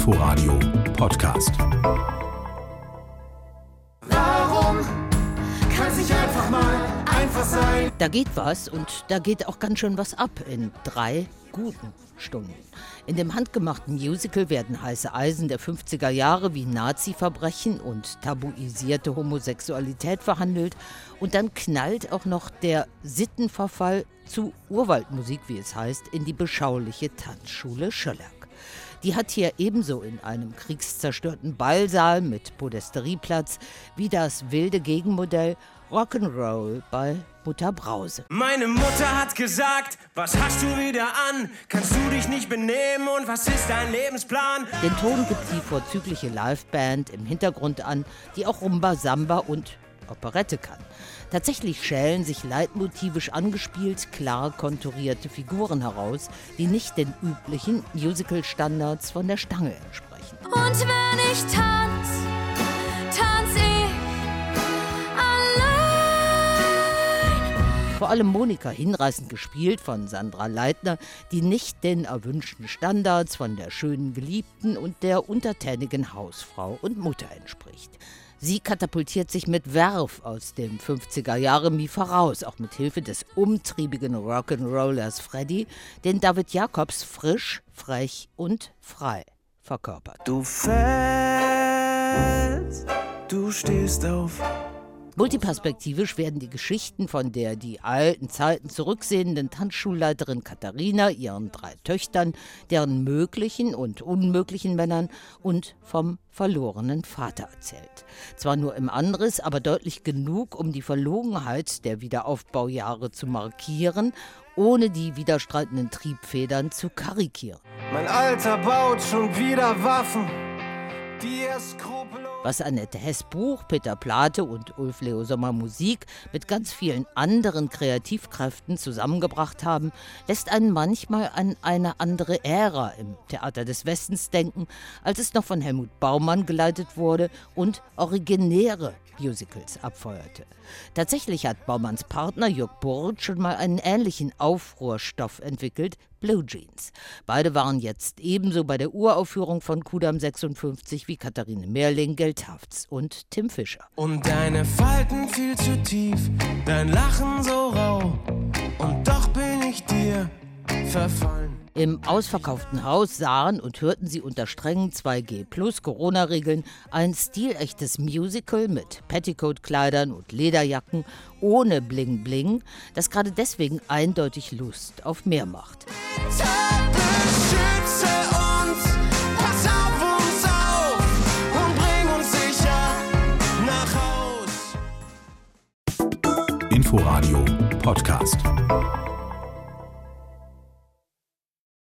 Inforadio Podcast. Warum kann's nicht einfach mal einfach sein? Da geht was und da geht auch ganz schön was ab in 3 guten Stunden. In dem handgemachten Musical werden heiße Eisen der 50er Jahre wie Nazi-Verbrechen und tabuisierte Homosexualität verhandelt. Und dann knallt auch noch der Sittenverfall zu Urwaldmusik, wie es heißt, in die beschauliche Tanzschule Schöllack. Die hat hier ebenso in einem kriegszerstörten Ballsaal mit Podesterieplatz wie das wilde Gegenmodell Rock'n'Roll bei Mutter Brause. Meine Mutter hat gesagt, was hast du wieder an? Kannst du dich nicht benehmen und was ist dein Lebensplan? Den Ton gibt die vorzügliche Liveband im Hintergrund an, die auch Rumba, Samba und Operette kann. Tatsächlich schälen sich leitmotivisch angespielt klar konturierte Figuren heraus, die nicht den üblichen Musical-Standards von der Stange entsprechen. Und wenn ich tanz ich allein. Vor allem Monika hinreißend gespielt von Sandra Leitner, die nicht den erwünschten Standards von der schönen Geliebten und der untertänigen Hausfrau und Mutter entspricht. Sie katapultiert sich mit Verve aus dem 50er-Jahre-Mief heraus, auch mit Hilfe des umtriebigen Rock'n'Rollers Freddy, den David Jacobs frisch, frech und frei verkörpert. Du fällst, du stehst auf. Multiperspektivisch werden die Geschichten von der die alten Zeiten zurücksehenden Tanzschulleiterin Katharina, ihren 3 Töchtern, deren möglichen und unmöglichen Männern und vom verlorenen Vater erzählt. Zwar nur im Anriss, aber deutlich genug, um die Verlogenheit der Wiederaufbaujahre zu markieren, ohne die widerstreitenden Triebfedern zu karikieren. Mein Alter baut schon wieder Waffen, die er skrupellos... Was Annette Hess Buch, Peter Plate und Ulf Leo Sommer Musik mit ganz vielen anderen Kreativkräften zusammengebracht haben, lässt einen manchmal an eine andere Ära im Theater des Westens denken, als es noch von Helmut Baumann geleitet wurde und originäre Musicals abfeuerte. Tatsächlich hat Baumanns Partner Jörg Burd schon mal einen ähnlichen Aufruhrstoff entwickelt, Blue Jeans. Beide waren jetzt ebenso bei der Uraufführung von Kudamm 56 wie Katharine Mehrling, Gelt-Hafts und Tim Fischer. Und deine Falten viel zu tief, dein Lachen so rau, und doch bin ich dir verfallen. Im ausverkauften Haus sahen und hörten sie unter strengen 2G+-Corona-Regeln ein stilechtes Musical mit Petticoat-Kleidern und Lederjacken ohne Bling-Bling, das gerade deswegen eindeutig Lust auf mehr macht. Beschütze uns, pass auf uns auf und bring uns sicher nach Haus. Inforadio Podcast.